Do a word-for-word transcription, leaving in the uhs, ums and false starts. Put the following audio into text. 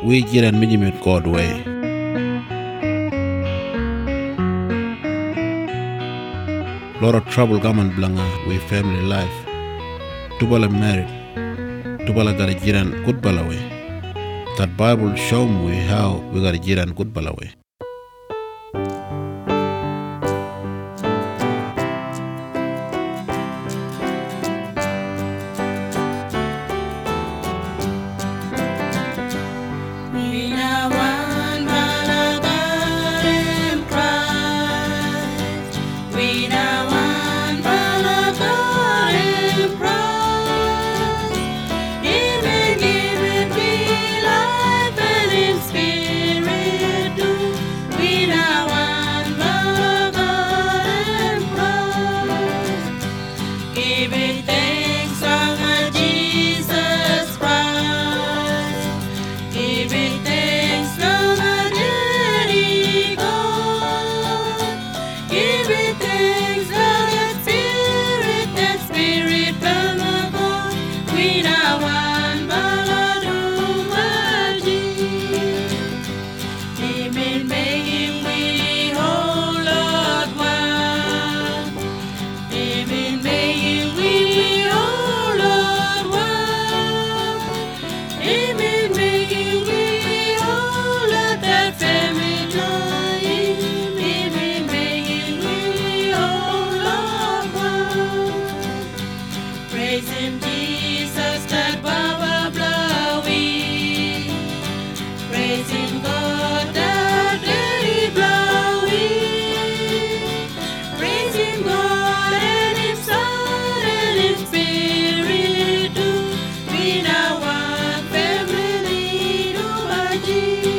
we jiran mijimit God way. Lot of trouble gaman blanga we family life. Tubala married. Tubala got a jiran good bala way. That Bible show me how we got a jiran good bala way. Family,